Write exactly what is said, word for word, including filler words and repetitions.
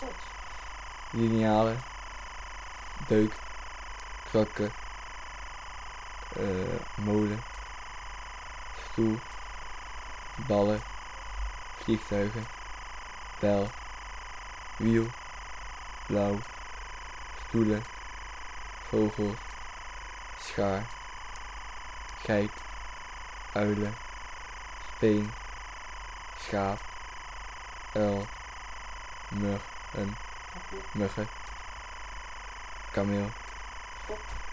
linealen, deuk, krakken, uh, molen, stoel, ballen, vliegtuigen, pijl, wiel, blauw, stoelen, vogels, schaar, geit, uilen, speen, schaap, uil, mug, een, muggen, kameel.